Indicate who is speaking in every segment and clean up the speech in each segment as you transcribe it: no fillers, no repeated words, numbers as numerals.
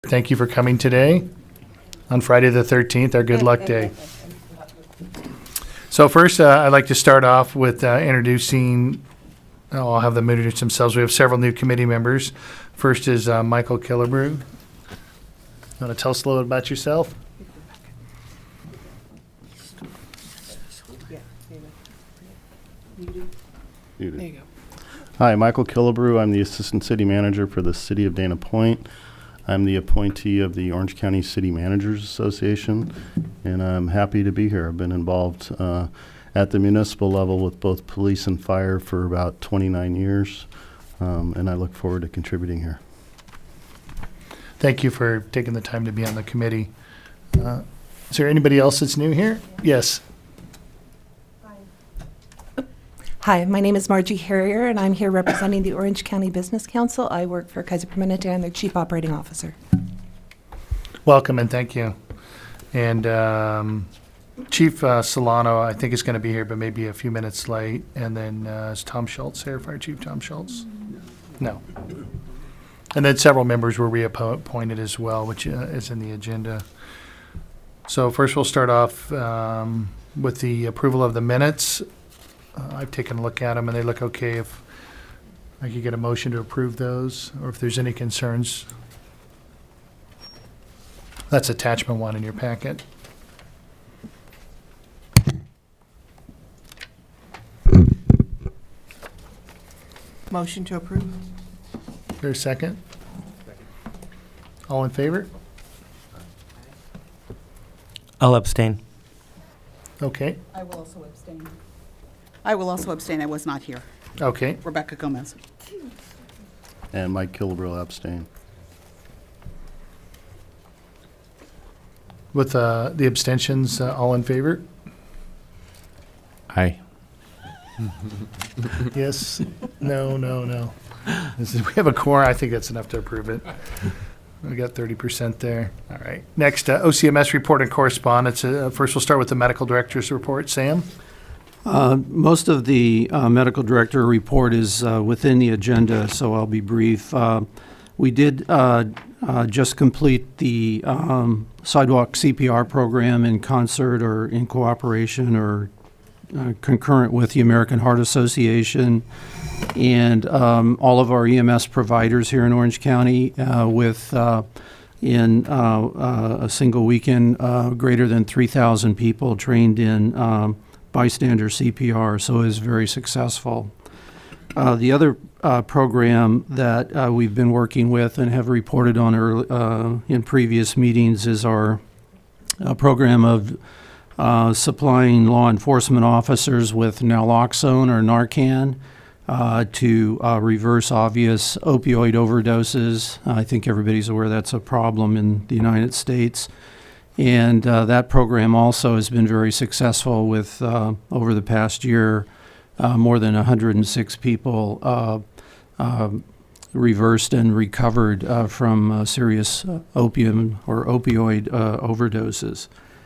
Speaker 1: Thank you for coming today on Friday the 13th, our good luck day. So first, I'd like to start off with introducing, I'll have them introduce themselves. We have several new committee members. First is Michael Killebrew. You want to tell us a little bit about yourself?
Speaker 2: There you go. Hi, Michael Killebrew. I'm the Assistant City Manager for the City of Dana Point. I'm the appointee of the Orange County City Managers Association, and I'm happy to be here. I've been involved at the municipal level with both police and fire for about 29 years, and I look forward to contributing here.
Speaker 1: Thank you for taking the time to be on the committee. Is there anybody else that's new here? Yes.
Speaker 3: Hi, my name is Margie Harrier, and I'm here representing the Orange County Business Council. I work for Kaiser Permanente. I'm their Chief Operating Officer.
Speaker 1: Welcome and thank you. And Chief Solano, I think, is going to be here, but maybe a few minutes late. And then is Tom Schultz here, Fire Chief Tom Schultz? No. And then several members were reappointed as well, which is in the agenda. So first we'll start off with the approval of the minutes. I've taken a look at them, and they look okay. If I could get a motion to approve those, or if there's any concerns. That's attachment 1 in your packet.
Speaker 4: Motion to approve.
Speaker 1: Is there a second? All in favor?
Speaker 5: I'll abstain.
Speaker 1: Okay.
Speaker 4: I will also abstain. I will also abstain. I was not here.
Speaker 1: Okay.
Speaker 4: Rebecca Gomez.
Speaker 2: And Mike Killebrew will abstain.
Speaker 1: With the abstentions, all in favor?
Speaker 5: Aye.
Speaker 1: Yes. No. We have a quorum. I think that's enough to approve it. We got 30% there. All right. Next, OCMS report and correspondence. First, we'll start with the medical director's report. Sam?
Speaker 6: Most of the medical director report is within the agenda, so I'll be brief. We did just complete the sidewalk CPR program in concert or in cooperation or concurrent with the American Heart Association and all of our EMS providers here in Orange County with in a single weekend greater than 3,000 people trained in bystander CPR, so it is very successful. The other program that we've been working with and have reported on in previous meetings is our program of supplying law enforcement officers with naloxone or Narcan to reverse obvious opioid overdoses. I think everybody's aware that's a problem in the United States. And that program also has been very successful with, over the past year, more than 106 people reversed and recovered from serious opium or opioid overdoses.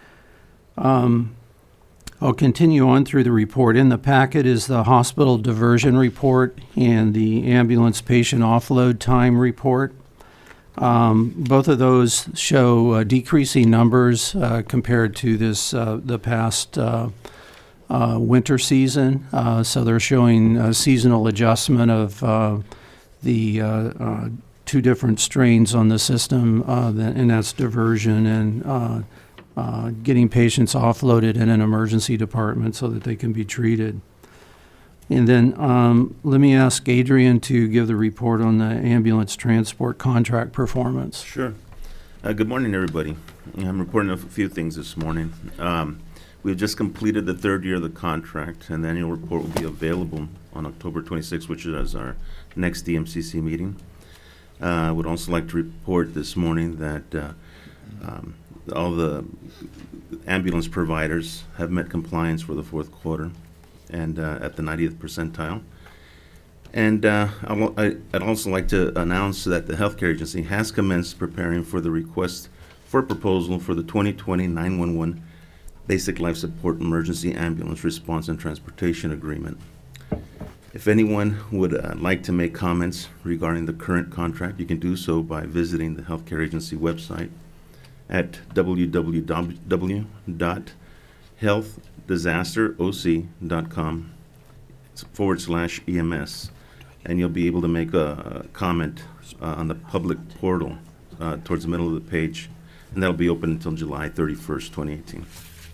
Speaker 6: I'll continue on through the report. In the packet is the hospital diversion report and the ambulance patient offload time report. Both of those show decreasing numbers compared to the past winter season. So they're showing a seasonal adjustment of the two different strains on the system, and that's diversion and getting patients offloaded in an emergency department so that they can be treated. And then let me ask Adrian to give the report on the ambulance transport contract performance.
Speaker 7: Sure. Good morning, everybody. I'm reporting a few things this morning. We've just completed the third year of the contract, and the annual report will be available on October 26th, which is our next DMCC meeting. I would also like to report this morning that all the ambulance providers have met compliance for the fourth quarter and at the 90th percentile. And I'd also like to announce that the healthcare agency has commenced preparing for the request for proposal for the 2020 911 Basic Life Support Emergency Ambulance Response and Transportation Agreement. If anyone would like to make comments regarding the current contract, you can do so by visiting the healthcare agency website at www.healthdisasteroc.com/EMS, and you'll be able to make a comment on the public portal towards the middle of the page, and that'll be open until July 31st, 2018.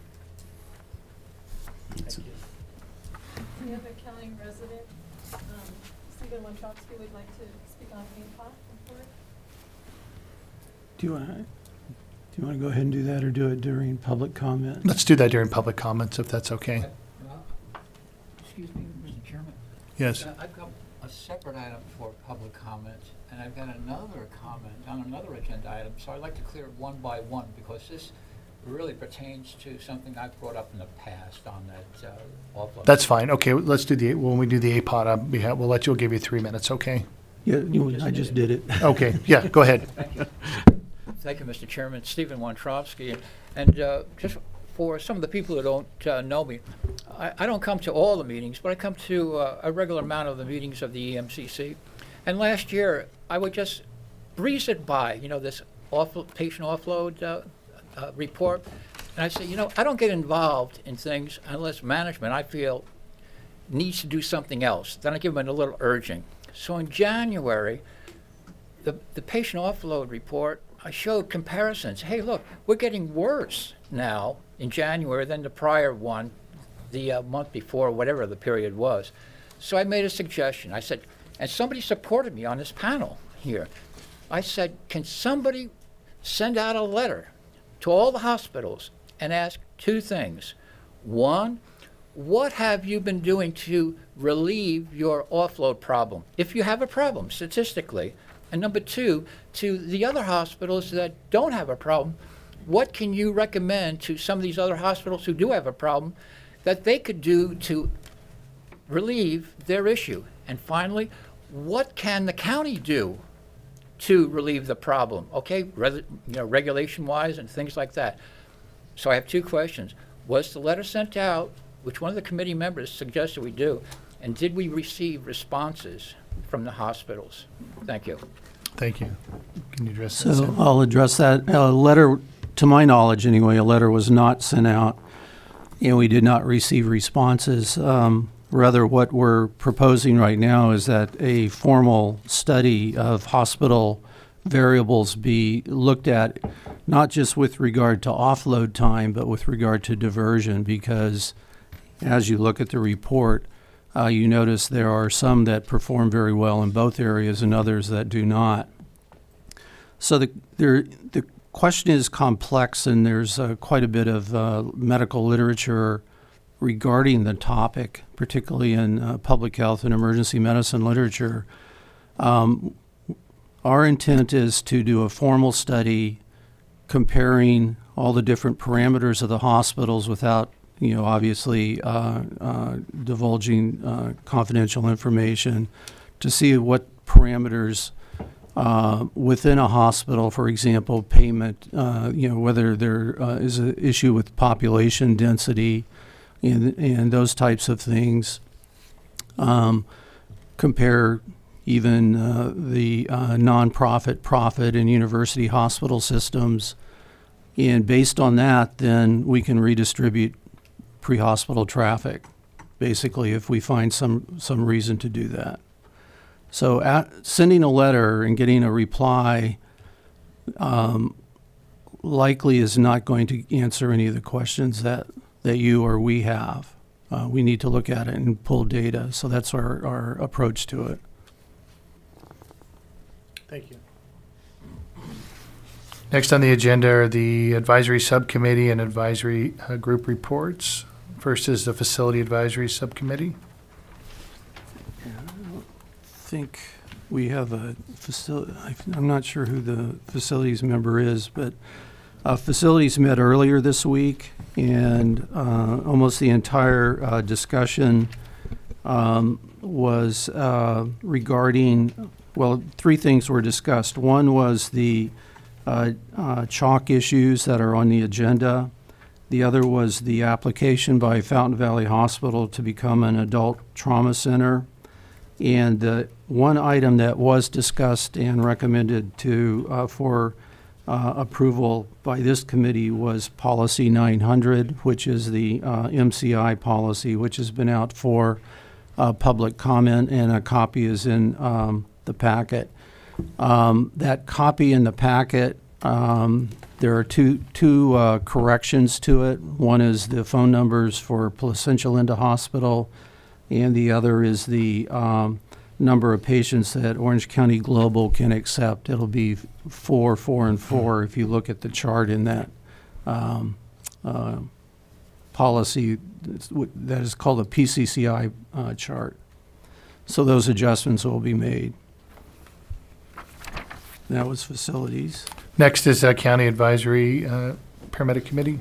Speaker 7: That's it.
Speaker 8: Any other county resident? Stephen Wachowski would like to speak on APOT report.
Speaker 6: Do you want to go ahead and do that, or do it during public comment?
Speaker 1: Let's do that during public comments, if that's okay.
Speaker 9: Excuse me, Mr. Chairman.
Speaker 1: Yes.
Speaker 9: I've got a separate item for public comment, and I've got another comment on another agenda item, so I'd like to clear it one by one, because this really pertains to something I've brought up in the past on that offload.
Speaker 1: That's fine. Okay, let's do when we do the APOT, we'll let you, we'll give you 3 minutes, okay?
Speaker 6: Yeah, I just did it.
Speaker 1: Okay, yeah, go ahead.
Speaker 9: Thank you. Thank you, Mr. Chairman. Stephen Wontrowski. And just for some of the people who don't know me, I don't come to all the meetings, but I come to a regular amount of the meetings of the EMCC. And last year, I would just breeze it by, this patient offload report. And I say, I don't get involved in things unless management, I feel, needs to do something else. Then I give them a little urging. So in January, the patient offload report, I showed comparisons. Hey, look, we're getting worse now in January than the prior one, the month before, whatever the period was. So I made a suggestion. I said, and somebody supported me on this panel here. I said, can somebody send out a letter to all the hospitals and ask 2 things? One, what have you been doing to relieve your offload problem, if you have a problem statistically? And number 2, to the other hospitals that don't have a problem, what can you recommend to some of these other hospitals who do have a problem that they could do to relieve their issue? And finally, what can the county do to relieve the problem? Okay, regulation-wise and things like that. So I have 2 questions. Was the letter sent out, which one of the committee members suggested we do, and did we receive responses from the hospitals? Thank you.
Speaker 1: Thank you. Can you address that?
Speaker 6: So I'll address that. A letter, to my knowledge anyway, a letter was not sent out, and we did not receive responses. Rather, what we're proposing right now is that a formal study of hospital variables be looked at, not just with regard to offload time, but with regard to diversion, because as you look at the report, you notice there are some that perform very well in both areas and others that do not. So the question is complex, and there's quite a bit of medical literature regarding the topic, particularly in public health and emergency medicine literature. Our intent is to do a formal study comparing all the different parameters of the hospitals without obviously divulging confidential information, to see what parameters within a hospital, for example, payment, whether there is an issue with population density and those types of things. Compare even the nonprofit, profit, and university hospital systems. And based on that, then we can redistribute pre-hospital traffic, basically, if we find some reason to do that. So sending a letter and getting a reply likely is not going to answer any of the questions that you or we have. We need to look at it and pull data. So that's our approach to it.
Speaker 1: Thank you. Next on the agenda are the advisory subcommittee and advisory group reports. First is the facility advisory subcommittee.
Speaker 6: I don't think we have a facility. I'm not sure who the facilities member is, but facilities met earlier this week, and almost the entire discussion was regarding, well, 3 things were discussed. One was the chalk issues that are on the agenda. The other was the application by Fountain Valley Hospital to become an adult trauma center. And the one item that was discussed and recommended for approval by this committee was Policy 900, which is the MCI policy, which has been out for public comment, and a copy is in the packet. That copy in the packet, there are two corrections to it. One is the phone numbers for Placentia Linda Hospital, and the other is the number of patients that Orange County Global can accept. It'll be 4, 4, and 4 if you look at the chart in that policy that is called a PCCI chart. So those adjustments will be made. That was facilities.
Speaker 1: Next is County Advisory Paramedic Committee.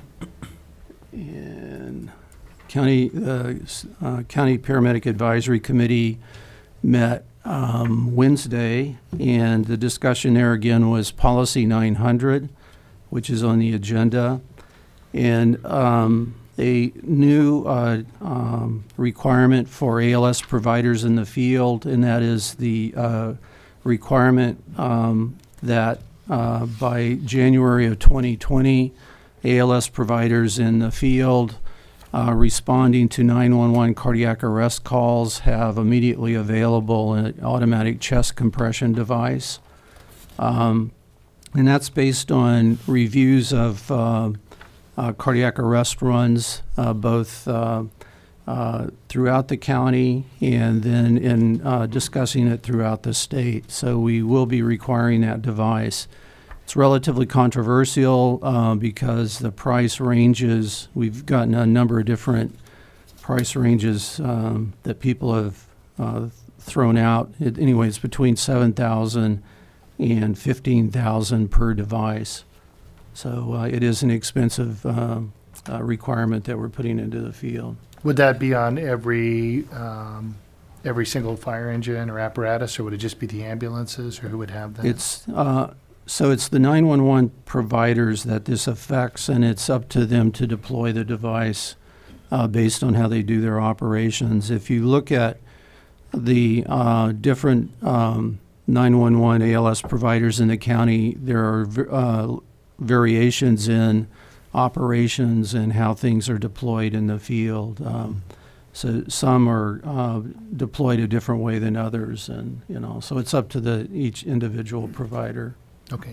Speaker 6: And County Paramedic Advisory Committee met Wednesday, and the discussion there again was Policy 900, which is on the agenda, and a new requirement for ALS providers in the field, and that is the requirement that by January of 2020, ALS providers in the field responding to 911 cardiac arrest calls have immediately available an automatic chest compression device. And that's based on reviews of cardiac arrest runs, both throughout the county and then in discussing it throughout the state. So we will be requiring that device. It's relatively controversial because the price ranges, we've gotten a number of different price ranges that people have thrown out. Anyway, it's between $7,000 and $15,000 per device. So it is an expensive requirement that we're putting into the field.
Speaker 1: Would that be on every single fire engine or apparatus, or would it just be the ambulances, or who would have that?
Speaker 6: It's so it's the 911 providers that this affects, and it's up to them to deploy the device based on how they do their operations. If you look at the different 911 ALS providers in the county, there are variations in operations and how things are deployed in the field. So some are deployed a different way than others, and so it's up to each individual provider.
Speaker 1: Okay.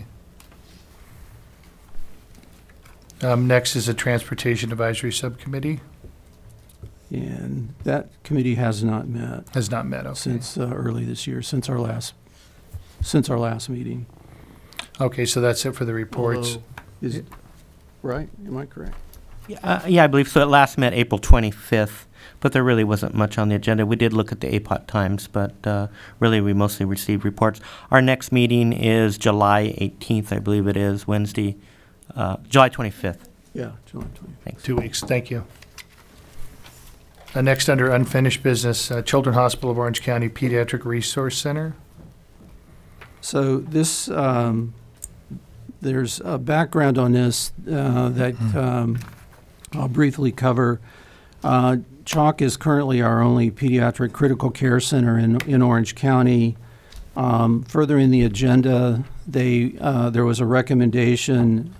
Speaker 1: Next is a Transportation Advisory Subcommittee.
Speaker 6: And that committee has not met.
Speaker 1: Has not met, okay.
Speaker 6: Since early this year, since our last meeting.
Speaker 1: Okay, so that's it for the reports.
Speaker 6: Although, is it right? Am I correct?
Speaker 5: Yeah, I believe so. It last met April 25th, but there really wasn't much on the agenda. We did look at the APOT times, but really we mostly received reports. Our next meeting is July 18th, I believe it is, Wednesday, July 25th.
Speaker 6: Yeah, July 25th.
Speaker 5: Thanks.
Speaker 1: 2 weeks, thank you. Next, under unfinished business, Children's Hospital of Orange County Pediatric Resource Center.
Speaker 6: So this, there's a background on this that I'll briefly cover. CHOC is currently our only pediatric critical care center in Orange County. Further in the agenda, there was a recommendation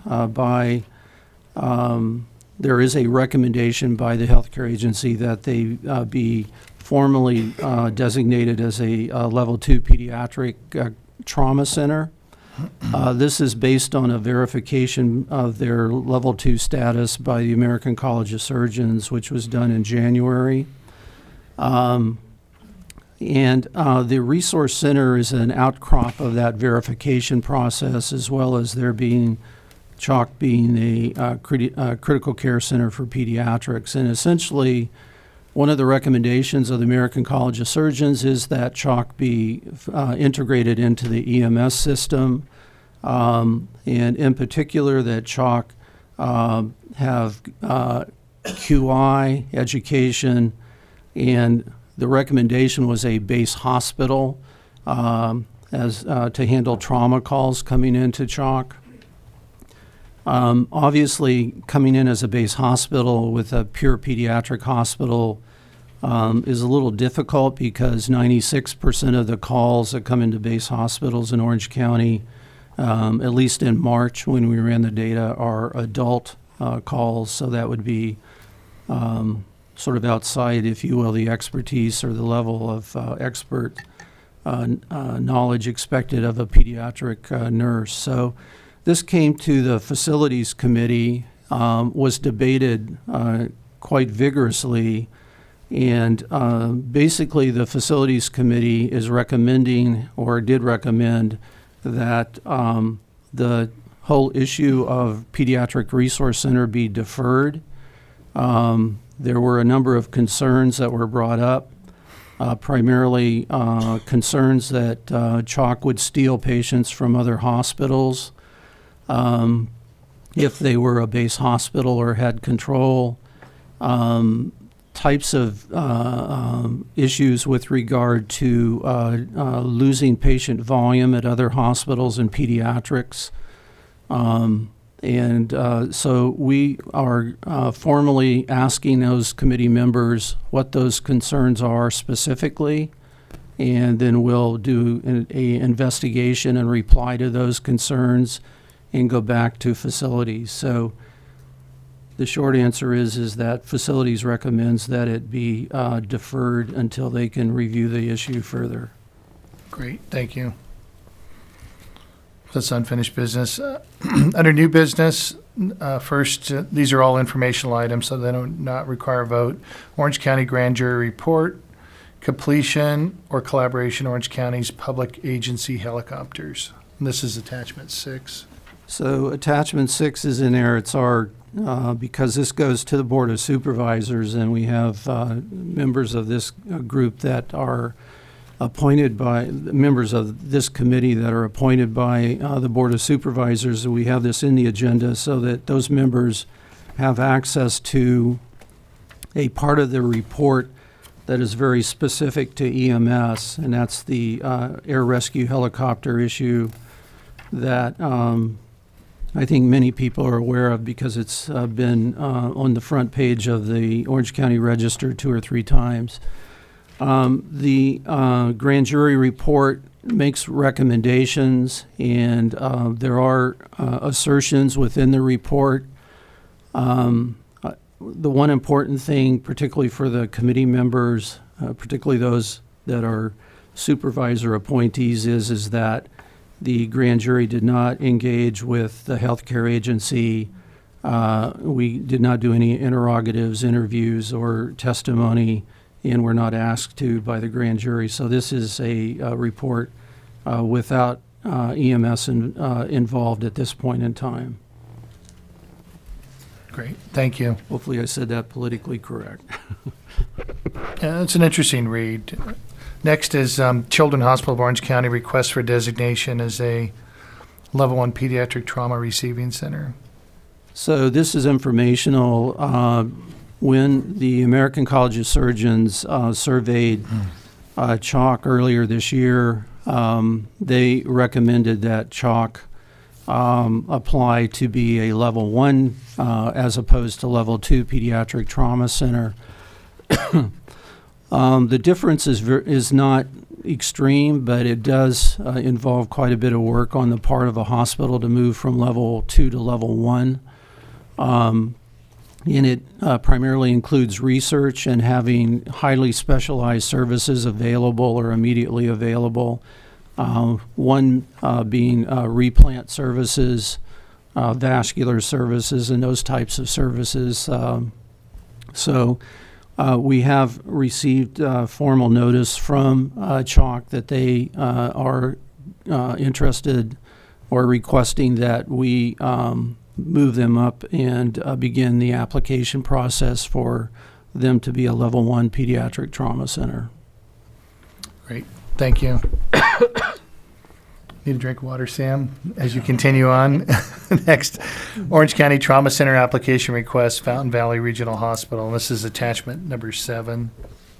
Speaker 6: there is a recommendation by the healthcare agency that they be formally designated as a level 2 pediatric trauma center. This is based on a verification of their level 2 status by the American College of Surgeons, which was done in January. And the resource center is an outcrop of that verification process, as well as there being CHOC being a critical care center for pediatrics. And essentially, one of the recommendations of the American College of Surgeons is that CHOC be integrated into the EMS system, and in particular that CHOC have QI education, and the recommendation was a base hospital as to handle trauma calls coming into CHOC. Obviously, coming in as a base hospital with a pure pediatric hospital is a little difficult because 96% of the calls that come into base hospitals in Orange County, at least in March when we ran the data, are adult calls. So that would be sort of outside, if you will, the expertise or the level of expert knowledge expected of a pediatric nurse. So this came to the facilities committee, was debated quite vigorously, and basically the facilities committee is recommending, or did recommend, that the whole issue of pediatric resource center be deferred. There were a number of concerns that were brought up, primarily concerns that CHOC would steal patients from other hospitals if they were a base hospital or had control, types of issues with regard to losing patient volume at other hospitals in pediatrics. So we are formally asking those committee members what those concerns are specifically, and then we'll do an investigation and reply to those concerns and go back to facilities. So the short answer is that facilities recommends that it be deferred until they can review the issue further.
Speaker 1: Great, thank you. That's unfinished business. Under new business, first, these are all informational items, so they do not require a vote. Orange County Grand Jury Report, completion or collaboration, Orange County's public agency helicopters. And this is attachment 6.
Speaker 6: So attachment 6 is in there. It's our, because this goes to the Board of Supervisors, and we have members of this group that are appointed by, members of this committee that are appointed by the Board of Supervisors. We have this in the agenda so that those members have access to a part of the report that is very specific to EMS, and that's the air rescue helicopter issue that I think many people are aware of because it's been on the front page of the Orange County Register 2 or 3 times. The grand jury report makes recommendations, and there are assertions within the report. The one important thing, particularly for the committee members, particularly those that are supervisor appointees, is that the grand jury did not engage with the healthcare agency. We did not do any interrogatives, interviews, or testimony, and were not asked to by the grand jury. So this is a report without EMS involved at this point in time.
Speaker 1: Great, thank you.
Speaker 6: Hopefully I said that politically correct.
Speaker 1: Yeah, it's an interesting read. Next is Children's Hospital of Orange County request for designation as a Level 1 Pediatric Trauma Receiving Center.
Speaker 6: So this is informational. When the American College of Surgeons surveyed CHOC earlier this year, they recommended that CHOC apply to be a Level 1 as opposed to Level 2 Pediatric Trauma Center. The difference is not extreme, but it does involve quite a bit of work on the part of a hospital to move from Level 2 to Level 1. And it primarily includes research and having highly specialized services available or immediately available. One being replant services, vascular services, and those types of services. We have received formal notice from CHOC that they are interested or requesting that we move them up and begin the application process for them to be a Level 1 Pediatric Trauma Center.
Speaker 1: Great, thank you. Need a drink of water, Sam, as you continue on. Next, Orange County Trauma Center application request, Fountain Valley Regional Hospital. This is attachment number 7.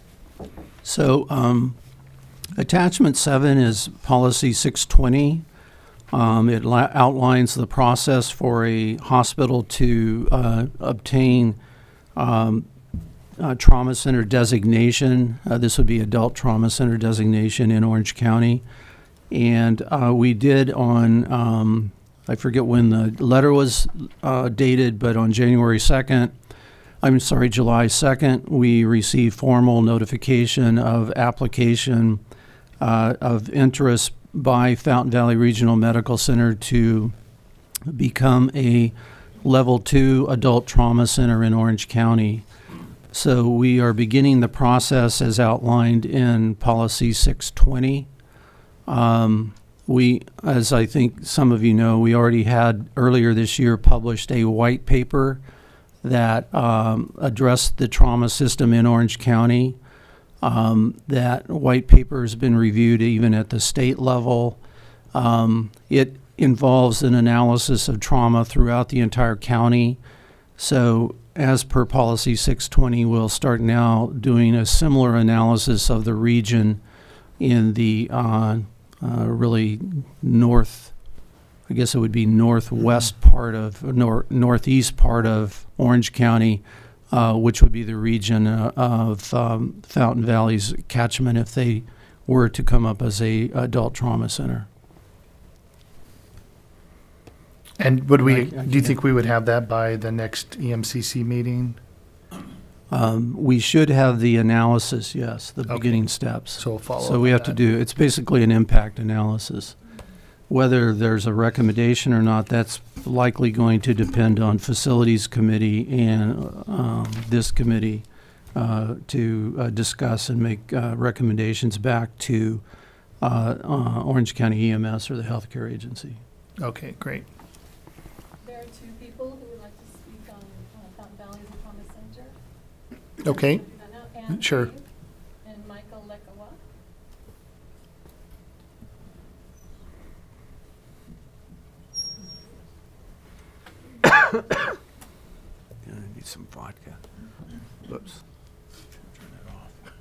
Speaker 6: So attachment 7 is policy 620. It outlines the process for a hospital to obtain trauma center designation. This would be adult trauma center designation in Orange County. And we did on, I forget when the letter was dated, but on July 2nd, we received formal notification of application of interest by Fountain Valley Regional Medical Center to become a Level 2 adult trauma center in Orange County. So we are beginning the process as outlined in Policy 620. We, as I think some of you know, we already had earlier this year published a white paper that addressed the trauma system in Orange County. That white paper has been reviewed even at the state level. It involves an analysis of trauma throughout the entire county. So as per Policy 620, we'll start now doing a similar analysis of the region in the really north, I guess it would be northwest part of, northeast part of Orange County, which would be the region of Fountain Valley's catchment if they were to come up as a adult trauma center.
Speaker 1: And would we, do you think we would have that by the next EMCC meeting?
Speaker 6: We should have the analysis, yes, the beginning steps.
Speaker 1: So we'll follow
Speaker 6: So we have to do, it's basically an impact analysis. Whether there's a recommendation or not, that's likely going to depend on Facilities Committee and this committee to discuss and make recommendations back to Orange County EMS or the healthcare agency.
Speaker 1: Okay, great.
Speaker 8: There are two people who would like to speak on Fountain Valley as a trauma center.
Speaker 1: Okay,
Speaker 8: Ann
Speaker 1: sure.
Speaker 8: Cave and Michael Lekawa.
Speaker 6: I need some vodka. Whoops. Turn it off.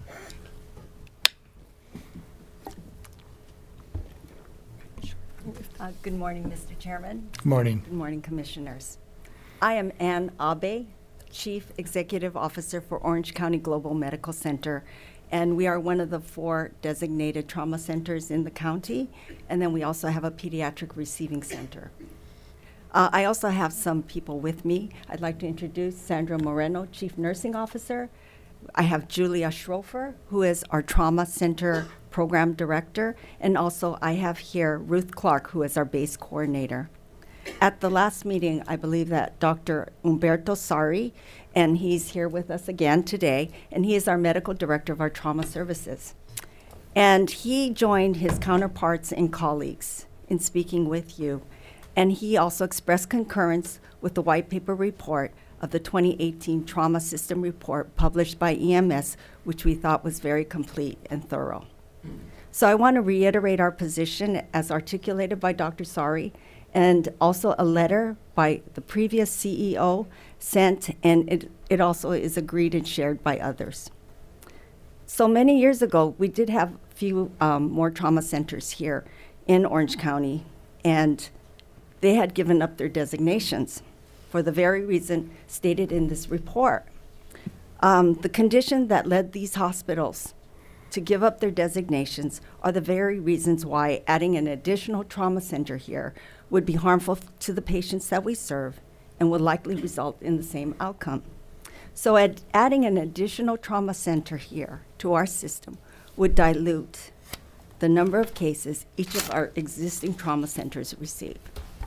Speaker 10: Good morning, Mr. Chairman.
Speaker 1: Good morning.
Speaker 10: Good morning, Commissioners. I am Ann Abe, Chief Executive Officer for Orange County Global Medical Center, and we are one of the 4 designated trauma centers in the county, and then we also have a pediatric receiving center. I also have some people with me. I'd like to introduce Sandra Moreno, Chief Nursing Officer. I have Julia Schrofer, who is our Trauma Center Program Director, and also I have here Ruth Clark, who is our base coordinator. At the last meeting, I believe that Dr. Umberto Sari, and he's here with us again today, and he is our medical director of our trauma services. And he joined his counterparts and colleagues in speaking with you, and he also expressed concurrence with the white paper report of the 2018 Trauma System Report published by EMS, which we thought was very complete and thorough. So I want to reiterate our position as articulated by Dr. Sari, and also a letter by the previous CEO sent, and it also is agreed and shared by others. So many years ago, we did have a few more trauma centers here in Orange County, and they had given up their designations for the very reason stated in this report. The condition that led these hospitals to give up their designations are the very reasons why adding an additional trauma center here would be harmful to the patients that we serve and would likely result in the same outcome. So adding an additional trauma center here to our system would dilute the number of cases each of our existing trauma centers receive.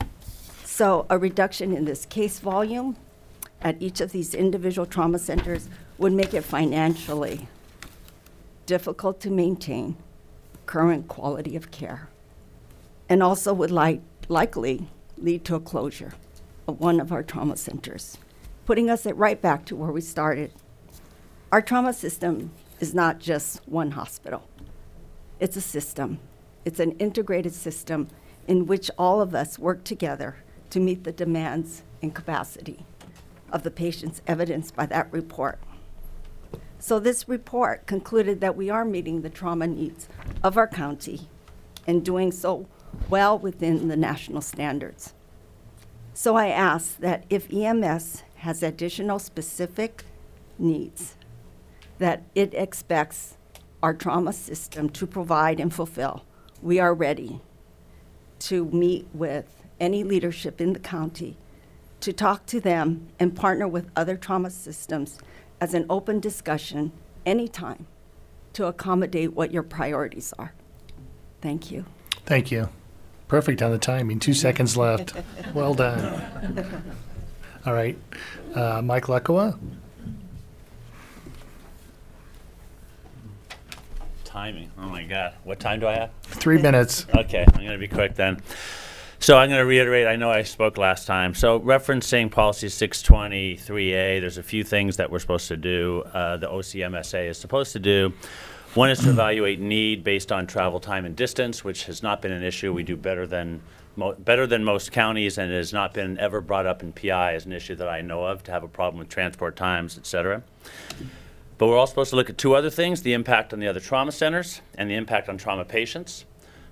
Speaker 10: So a reduction in this case volume at each of these individual trauma centers would make it financially difficult to maintain current quality of care, and also would likely lead to a closure of one of our trauma centers, putting us right back to where we started. Our trauma system is not just one hospital. It's a system. It's an integrated system in which all of us work together to meet the demands and capacity of the patients evidenced by that report. So this report concluded that we are meeting the trauma needs of our county and doing so well within the national standards. So I ask that if EMS has additional specific needs that it expects our trauma system to provide and fulfill. We are ready to meet with any leadership in the county to talk to them and partner with other trauma systems as an open discussion anytime to accommodate what your priorities are. Thank you.
Speaker 1: Thank you. Perfect on the timing. 2 seconds left. Well done. All right. Mike Lekowa?
Speaker 11: Timing. Oh my God. What time do I have?
Speaker 1: 3 minutes.
Speaker 11: Okay, I'm going to be quick then. So I'm going to reiterate, I know I spoke last time. So referencing policy 623A, there's a few things that we're supposed to do, the OCMSA is supposed to do. One is to evaluate need based on travel time and distance, which has not been an issue. We do better than most counties, and it has not been ever brought up in PI as an issue that I know of, to have a problem with transport times, et cetera. But we're also supposed to look at two other things, the impact on the other trauma centers and the impact on trauma patients.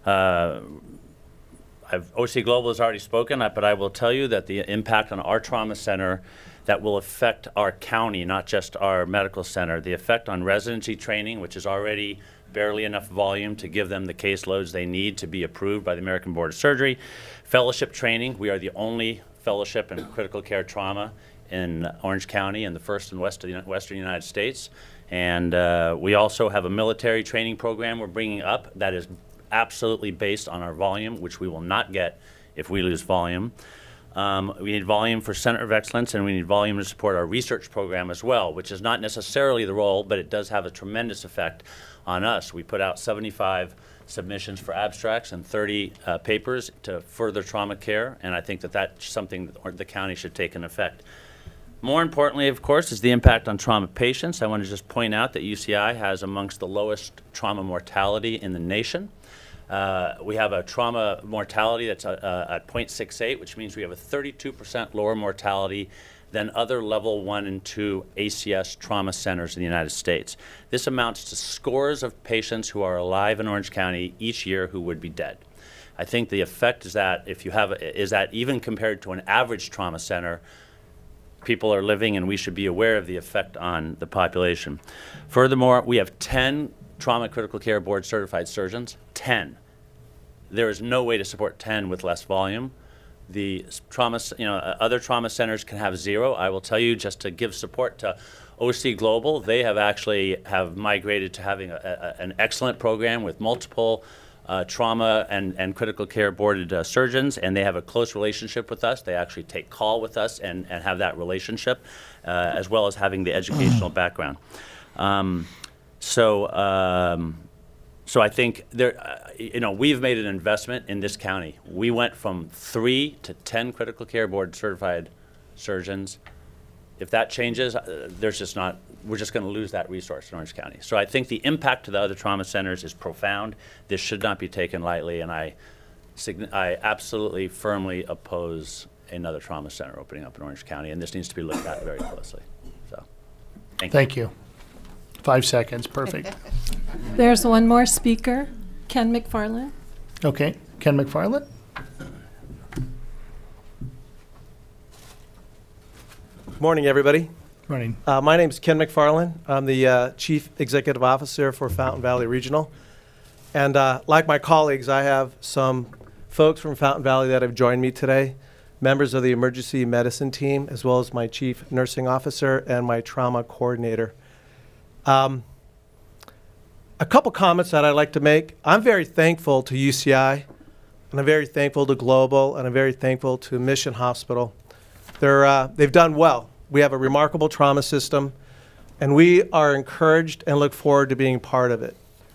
Speaker 11: OC Global has already spoken, but I will tell you that the impact on our trauma center that will affect our county, not just our medical center, the effect on residency training, which is already barely enough volume to give them the caseloads they need to be approved by the American Board of Surgery. Fellowship training, we are the only fellowship in critical care trauma in Orange County and the first in Western United States. And we also have a military training program we're bringing up that is absolutely based on our volume, which we will not get if we lose volume. We need volume for Center of Excellence, and we need volume to support our research program as well, which is not necessarily the role, but it does have a tremendous effect on us. We put out 75 submissions for abstracts and 30 papers to further trauma care, and I think that that's something that the county should take in effect. More importantly, of course, is the impact on trauma patients. I want to just point out that UCI has amongst the lowest trauma mortality in the nation. We have a trauma mortality that's at 0.68, which means we have a 32% lower mortality than other level 1 and 2 ACS trauma centers in the United States. This amounts to scores of patients who are alive in Orange County each year who would be dead. I think the effect is that even compared to an average trauma center, people are living, and we should be aware of the effect on the population. Furthermore, we have 10 trauma critical care board certified surgeons, 10. There is no way to support 10 with less volume. The trauma, other trauma centers can have 0. I will tell you, just to give support to OC Global, they have actually migrated to having an excellent program with multiple trauma and critical care boarded surgeons, and they have a close relationship with us. They actually take call with us and have that relationship, as well as having the educational background. So I think we've made an investment in this county. We went from 3 to 10 critical care board certified surgeons. If that changes, we're just going to lose that resource in Orange County. So I think the impact to the other trauma centers is profound. This should not be taken lightly, and I absolutely firmly oppose another trauma center opening up in Orange County, and this needs to be looked at very closely. So, thank you.
Speaker 1: 5 seconds, perfect.
Speaker 8: There's one more speaker, Ken McFarland.
Speaker 1: Okay, Ken McFarland?
Speaker 12: Good morning, everybody.
Speaker 1: Morning.
Speaker 12: My name is Ken McFarland. I'm the Chief Executive Officer for Fountain Valley Regional. And like my colleagues, I have some folks from Fountain Valley that have joined me today, members of the emergency medicine team, as well as my Chief Nursing Officer and my trauma coordinator. A couple comments that I'd like to make. I'm very thankful to UCI, and I'm very thankful to Global, and I'm very thankful to Mission Hospital. They've done well. We have a remarkable trauma system, and we are encouraged and look forward to being part of it.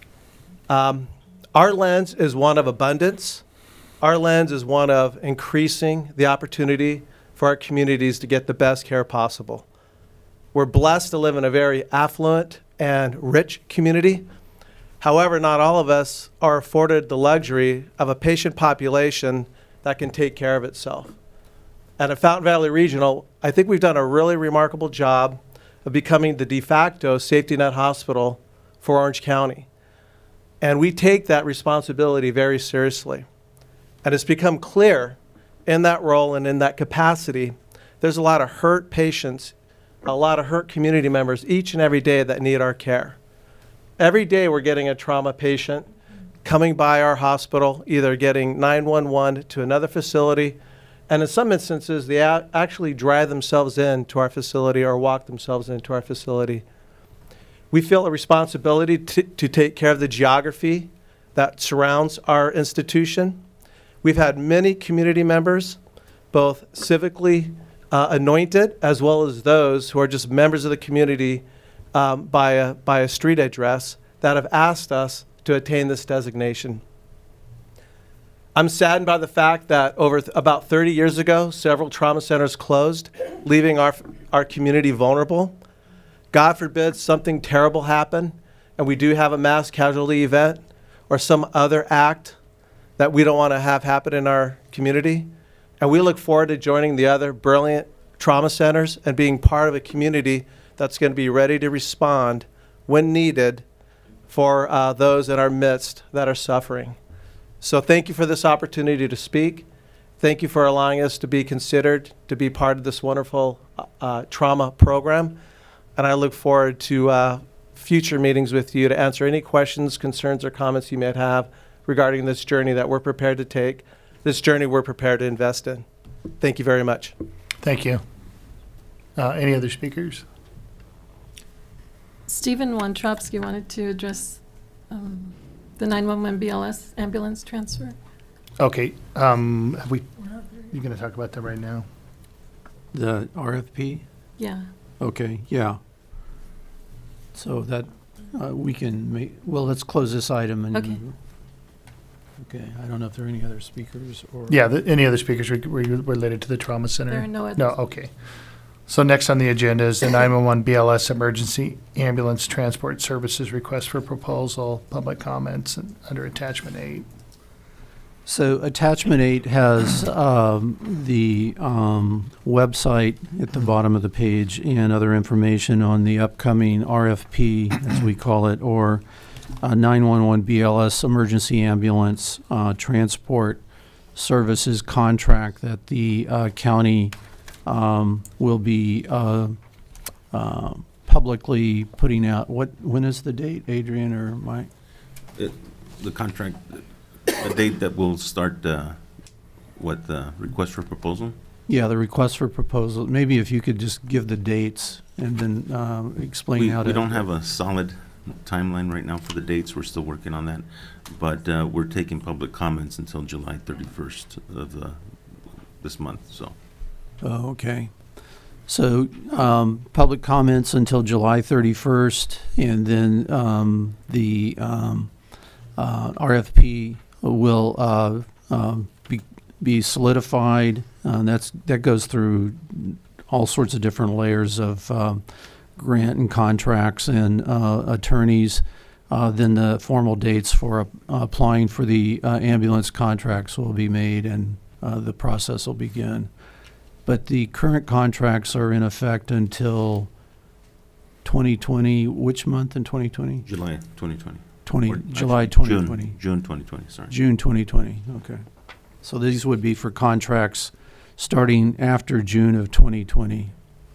Speaker 12: Our lens is one of abundance. Our lens is one of increasing the opportunity for our communities to get the best care possible. We're blessed to live in a very affluent and rich community. However, not all of us are afforded the luxury of a patient population that can take care of itself. And at Fountain Valley Regional, I think we've done a really remarkable job of becoming the de facto safety net hospital for Orange County. And we take that responsibility very seriously. And it's become clear in that role and in that capacity, there's a lot of hurt patients a lot of hurt community members each and every day that need our care. Every day we're getting a trauma patient coming by our hospital, either getting 911 to another facility, and in some instances, they actually drive themselves into our facility or walk themselves into our facility. We feel a responsibility to take care of the geography that surrounds our institution. We've had many community members, both civically anointed, as well as those who are just members of the community by a street address, that have asked us to attain this designation. I'm saddened by the fact that about 30 years ago, several trauma centers closed, leaving our community vulnerable. God forbid something terrible happen, and we do have a mass casualty event or some other act that we don't want to have happen in our community. And we look forward to joining the other brilliant trauma centers and being part of a community that's going to be ready to respond when needed for those in our midst that are suffering. So thank you for this opportunity to speak. Thank you for allowing us to be considered to be part of this wonderful trauma program. And I look forward to future meetings with you to answer any questions, concerns, or comments you might have regarding this journey that we're prepared to take, this journey we're prepared to invest in. Thank you very much.
Speaker 1: Thank you. Any other speakers?
Speaker 8: Stephen Wontrowski wanted to address the 911 BLS ambulance transfer.
Speaker 1: Okay. Have we? You going to talk about that right now?
Speaker 6: The RFP?
Speaker 8: Yeah.
Speaker 6: Okay, yeah. So that we can make, well, let's close this item and.
Speaker 8: Okay.
Speaker 6: Okay, I don't know if there are any other speakers or.
Speaker 1: Yeah, any other speakers related to the trauma center?
Speaker 8: There are no others.
Speaker 1: No, okay. So next on the agenda is the 911 BLS Emergency Ambulance Transport Services Request for Proposal, public comments, and under Attachment 8.
Speaker 6: So Attachment 8 has the website at the bottom of the page and other information on the upcoming RFP, as we call it, or 911 BLS Emergency Ambulance Transport Services contract that the county will be publicly putting out. When is the date, Adrian or Mike?
Speaker 7: The contract, the date that will start, the request for proposal?
Speaker 6: Yeah, the request for proposal. Maybe if you could just give the dates and then explain how to.
Speaker 7: We don't have a solid timeline right now for the dates. We're still working on that. But we're taking public comments until July 31st of this month, so.
Speaker 6: Oh, okay. So public comments until July 31st, and then the RFP will be solidified. That goes through all sorts of different layers of grant and contracts and attorneys. Then the formal dates for applying for the ambulance contracts will be made, and the process will begin. But the current contracts are in effect until 2020. Which month in 2020?
Speaker 7: July 2020.
Speaker 6: July 2020.
Speaker 7: June 2020, sorry.
Speaker 6: June 2020, okay. So these would be for contracts starting after June of 2020.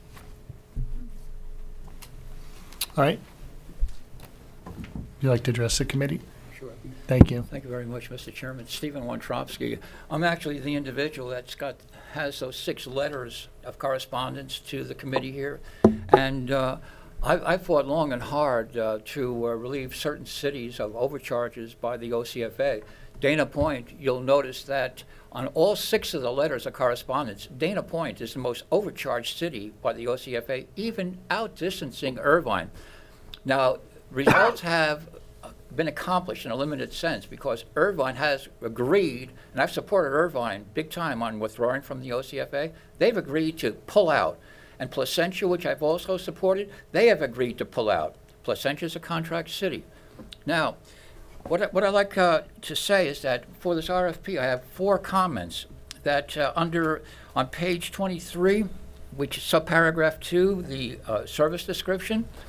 Speaker 1: All right. Would you like to address the committee?
Speaker 9: Sure.
Speaker 1: Thank you.
Speaker 9: Thank you very much, Mr. Chairman. Stephen Wontrowski. I'm actually the individual has those 6 letters of correspondence to the committee here. And I fought long and hard to relieve certain cities of overcharges by the OCFA. Dana Point, you'll notice that on all 6 of the letters of correspondence, Dana Point is the most overcharged city by the OCFA, even outdistancing Irvine. Now, results have been accomplished in a limited sense because Irvine has agreed, and I've supported Irvine big time on withdrawing from the OCFA. They've agreed to pull out. And Placentia, which I've also supported, they have agreed to pull out. Placentia is a contract city. Now, what I'd like to say is that for this RFP, I have 4 comments that on page 23, which is subparagraph 2, the service description,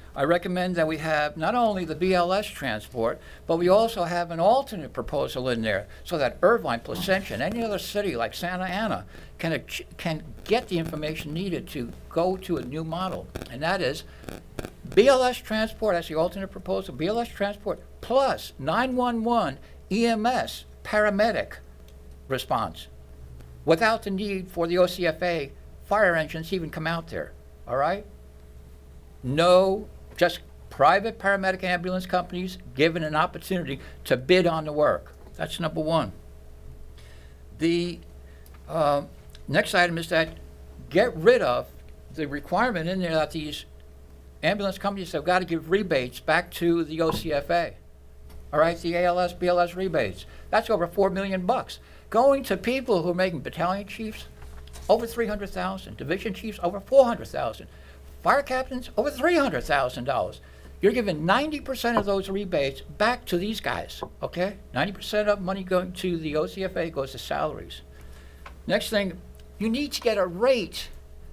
Speaker 9: I recommend that we have not only the BLS transport, but we also have an alternate proposal in there so that Irvine, Placentia, and any other city like Santa Ana can get the information needed to go to a new model. And that is BLS transport, that's the alternate proposal, BLS transport plus 911 EMS paramedic response without the need for the OCFA fire engines to even come out there, all right? No, just private paramedic ambulance companies given an opportunity to bid on the work. That's number one. The next item is that get rid of the requirement in there that these ambulance companies have got to give rebates back to the OCFA. All right, the ALS, BLS rebates. That's over $4 million. Going to people who are making battalion chiefs, over $300,000. Division chiefs, over $400,000. Fire captains, over $300,000. You're giving 90% of those rebates back to these guys, okay? 90% of money going to the OCFA goes to salaries. Next thing, you need to get a rate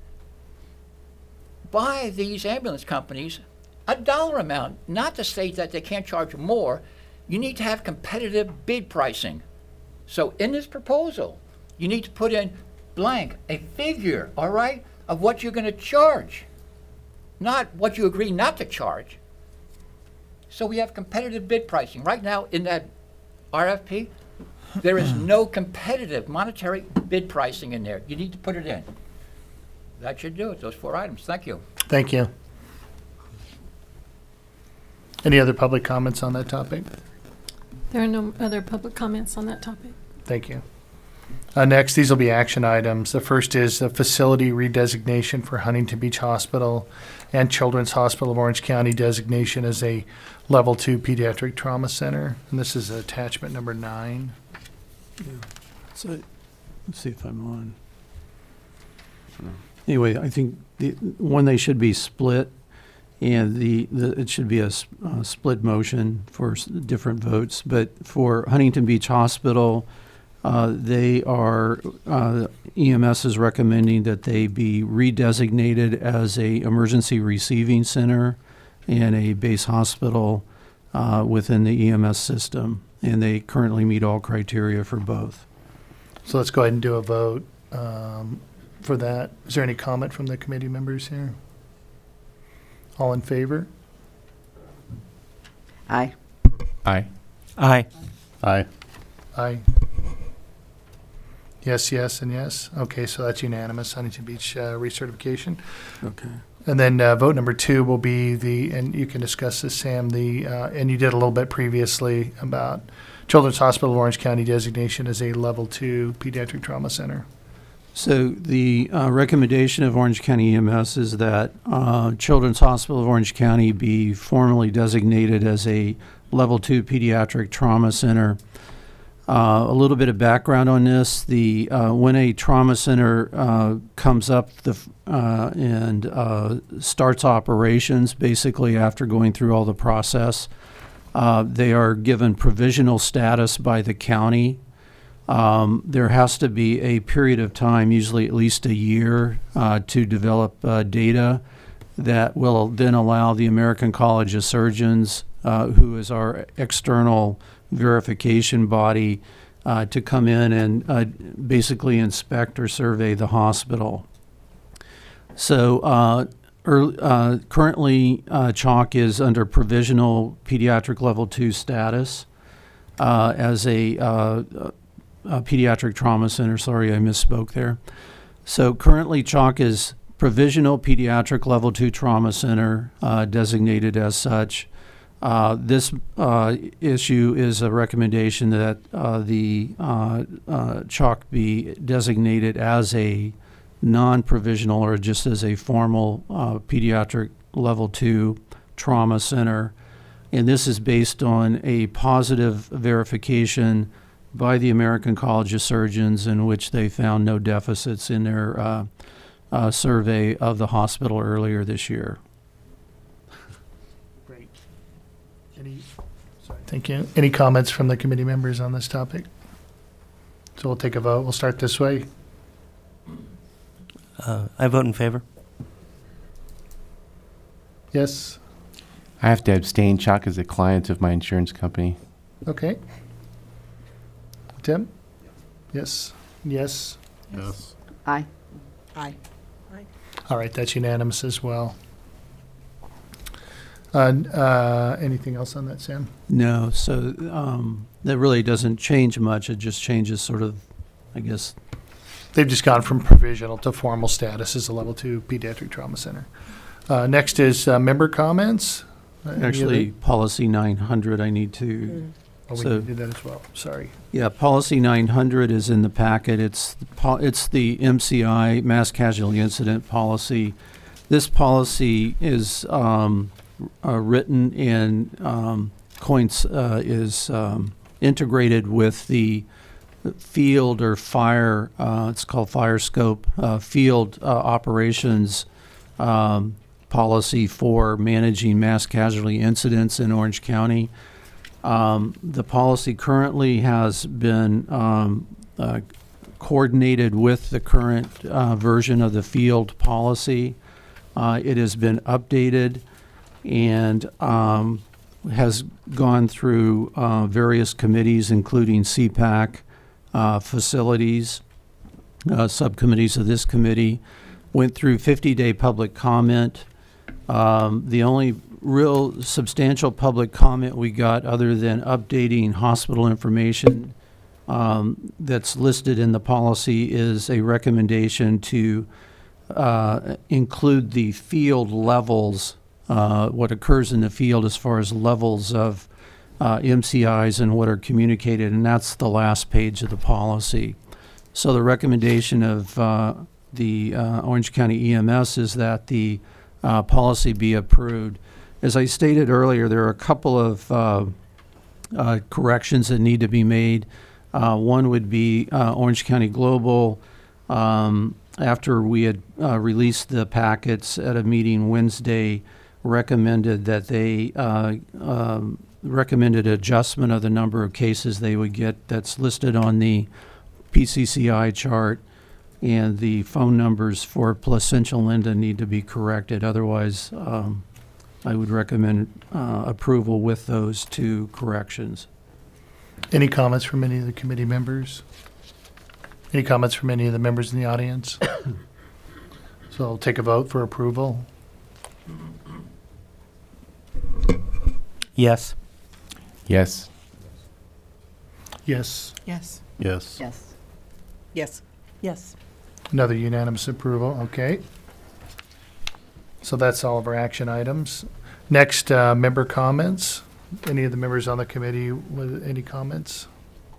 Speaker 9: by these ambulance companies, a dollar amount, not to state that they can't charge more. You need to have competitive bid pricing. So in this proposal, you need to put in blank, a figure, all right, of what you're going to charge, not what you agree not to charge. So we have competitive bid pricing. Right now in that RFP, there is no competitive monetary bid pricing in there. You need to put it in. That should do it, those 4 items. Thank you.
Speaker 1: Thank you. Any other public comments on that topic?
Speaker 8: There are no other public comments on that topic.
Speaker 1: Thank you. Next, these will be action items. The first is a facility redesignation for Huntington Beach Hospital and Children's Hospital of Orange County designation as a Level 2 Pediatric Trauma Center. And this is attachment number 9.
Speaker 6: Yeah. So, let's see if I'm on. Anyway, I think they should be split, and it should be a split motion for different votes. But for Huntington Beach Hospital, EMS is recommending that they be redesignated as a emergency receiving center and a base hospital within the EMS system, and they currently meet all criteria for both.
Speaker 1: So let's go ahead and do a vote for that. Is there any comment from the committee members here? All in favor?
Speaker 4: Aye.
Speaker 5: Aye. Aye.
Speaker 2: Aye.
Speaker 1: Aye. Yes, yes, and yes. Okay, so that's unanimous, Huntington Beach recertification.
Speaker 6: Okay.
Speaker 1: And then vote number 2 will be and you can discuss this, Sam, and you did a little bit previously about Children's Hospital of Orange County designation as a Level 2 Pediatric Trauma Center.
Speaker 6: So the recommendation of Orange County EMS is that Children's Hospital of Orange County be formally designated as a Level 2 Pediatric Trauma Center. A little bit of background on this: when a trauma center comes up and starts operations, basically after going through all the process, they are given provisional status by the county. There has to be a period of time, usually at least a year, to develop data that will then allow the American College of Surgeons, who is our external verification body, to come in and basically inspect or survey the hospital. So currently, CHOC is under provisional pediatric level 2 status as a pediatric trauma center. Sorry, I misspoke there. So currently, CHOC is provisional pediatric level 2 trauma center, designated as such. This issue is a recommendation that the CHOC be designated as a non-provisional or just as a formal pediatric level 2 trauma center. And this is based on a positive verification by the American College of Surgeons in which they found no deficits in their survey of the hospital earlier this year.
Speaker 1: Great. Thank you. Any comments from the committee members on this topic? So we'll take a vote. We'll start this way.
Speaker 5: I vote in favor.
Speaker 1: Yes.
Speaker 13: I have to abstain. Chalk is a client of my insurance company.
Speaker 1: Okay. Tim? Yes. Yes.
Speaker 2: Yes.
Speaker 4: Aye. Aye.
Speaker 1: All right, that's unanimous as well. Anything else on that, Sam?
Speaker 6: No, so that really doesn't change much. It just changes sort of, I guess.
Speaker 1: They've just gone from provisional to formal status as a level 2 pediatric trauma center. Next is member comments.
Speaker 6: Actually, policy 900, I need to.
Speaker 1: Oh, we
Speaker 6: so-
Speaker 1: did that as well. Sorry.
Speaker 6: Yeah, policy 900 is in the packet. It's the MCI, Mass Casualty Incident Policy. This policy is written in is integrated with the field or fire, it's called fire scope, field operations policy for managing mass casualty incidents in Orange County. The policy currently has been coordinated with the current version of the field policy. It has been updated and has gone through various committees, including CPAC, facilities, subcommittees of this committee, went through 50-day public comment. The only real substantial public comment we got, other than updating hospital information that's listed in the policy, is a recommendation to include the field levels, what occurs in the field as far as levels of MCIs and what are communicated, and that's the last page of the policy. So the recommendation of the Orange County EMS is that the policy be approved. As I stated earlier, there are a couple of corrections that need to be made. One would be Orange County Global, after we had released the packets at a meeting Wednesday, recommended that they recommended adjustment of the number of cases they would get that's listed on the PCCI chart, and the phone numbers for Placentia Linda need to be corrected. Otherwise, I would recommend approval with those two corrections.
Speaker 1: Any comments from any of the committee members? Any comments from any of the members in the audience? So I'll take a vote for approval.
Speaker 5: Yes.
Speaker 13: Yes.
Speaker 1: Yes.
Speaker 4: Yes.
Speaker 2: Yes.
Speaker 4: Yes. Yes.
Speaker 3: Yes.
Speaker 1: Another unanimous approval, okay. So that's all of our action items. Next, member comments. Any of the members on the committee with any comments?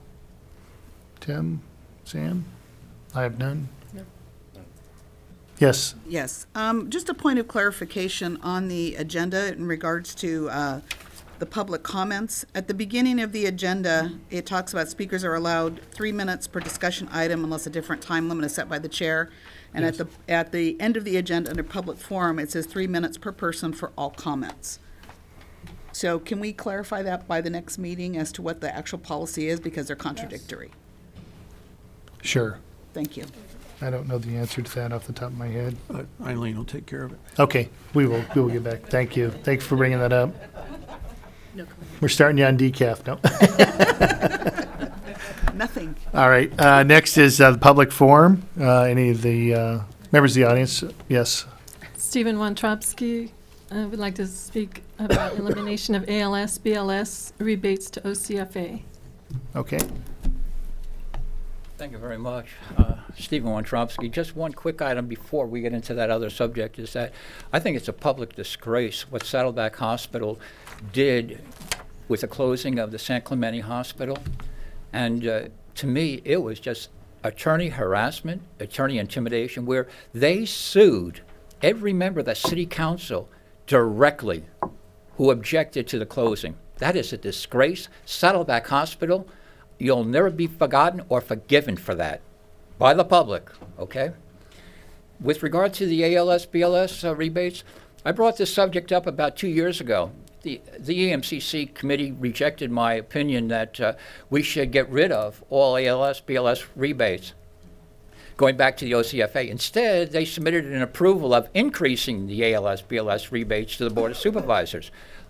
Speaker 1: Tim, Sam? I have none.
Speaker 4: No.
Speaker 1: Yes.
Speaker 4: Yes. Just a point of clarification on the agenda in regards to the public comments. At the beginning of the agenda, it talks about speakers are allowed 3 minutes per discussion item unless a different time limit is set by the chair. And
Speaker 1: Yes.
Speaker 4: at the end of the agenda, under public forum, it says 3 minutes per person for all comments. So can we clarify that by the next meeting as to what the actual policy is, because they're contradictory?
Speaker 1: Sure.
Speaker 4: Thank you.
Speaker 1: I don't know the answer to that off the top of my head.
Speaker 6: Eileen will take care of it.
Speaker 1: Okay, we will get back. Thank you. Thanks for bringing that up. We're starting you on decaf, no?
Speaker 4: Nothing.
Speaker 1: All right, next is the public forum. Any of the members of the audience? Yes.
Speaker 8: Stephen Wontrobski would like to speak about elimination of ALS, BLS rebates to OCFA.
Speaker 1: Okay.
Speaker 9: Thank you very much. Stephen Wontrobski. Just one quick item before we get into that other subject is that I think it's a public disgrace what Saddleback Hospital did with the closing of the San Clemente Hospital. And to me, it was just attorney harassment, attorney intimidation, where they sued every member of the city council directly who objected to the closing. That is a disgrace. Saddleback Hospital, you'll never be forgotten or forgiven for that by the public, okay? With regard to the ALS, BLS rebates, I brought this subject up about 2 years ago. The EMCC committee rejected my opinion that we should get rid of all ALS, BLS rebates, going back to the OCFA. Instead, they submitted an approval of increasing the ALS, BLS rebates to the Board of Supervisors.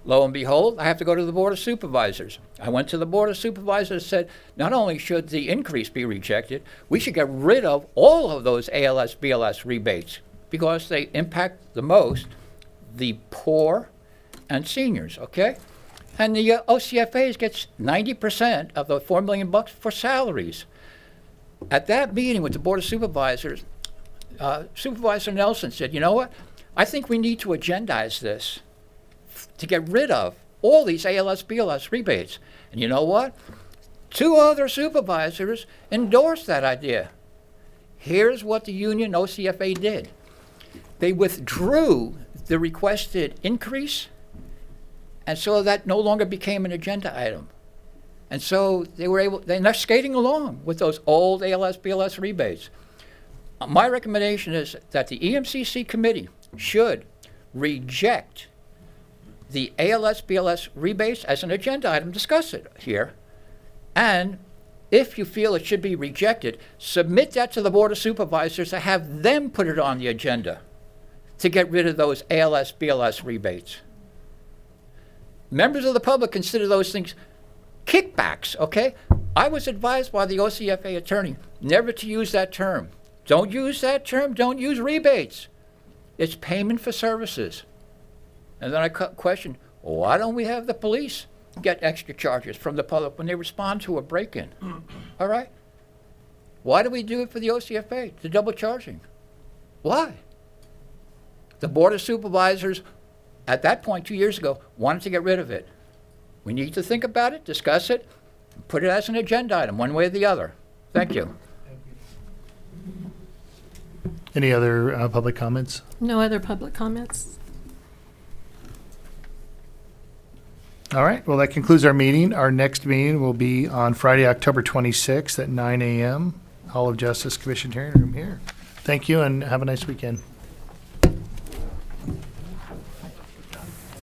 Speaker 9: Lo and behold, I have to go to the Board of Supervisors. I went to the Board of Supervisors and said, not only should the increase be rejected, we should get rid of all of those ALS, BLS rebates because they impact the most the poor and seniors, okay? And the OCFAs gets 90% of the $4 million for salaries. At that meeting with the Board of Supervisors, Supervisor Nelson said, you know what? I think we need to agendize this to get rid of all these ALS, BLS rebates. And you know what? 2 other supervisors endorsed that idea. Here's what the union OCFA did. They withdrew the requested increase, and so that no longer became an agenda item. And so they're skating along with those old ALS, BLS rebates. My recommendation is that the EMCC committee should reject the ALS, BLS rebates as an agenda item, discuss it here, and if you feel it should be rejected, submit that to the Board of Supervisors to have them put it on the agenda to get rid of those ALS, BLS rebates. Members of the public consider those things kickbacks, okay? I was advised by the OCFA attorney never to use that term. Don't use that term, don't use rebates. It's payment for services. And then I questioned, why don't we have the police get extra charges from the public when they respond to a break-in? All right? Why do we do it for the OCFA, the double charging? Why? The Board of Supervisors, at that point 2 years ago, wanted to get rid of it. We need to think about it, discuss it, put it as an agenda item, one way or the other. Thank you.
Speaker 1: Any other public comments?
Speaker 8: No other public comments.
Speaker 1: All right, well, that concludes our meeting. Our next meeting will be on Friday, October 26th at 9 a.m. Hall of Justice Commission hearing room here. Thank you and have a nice weekend.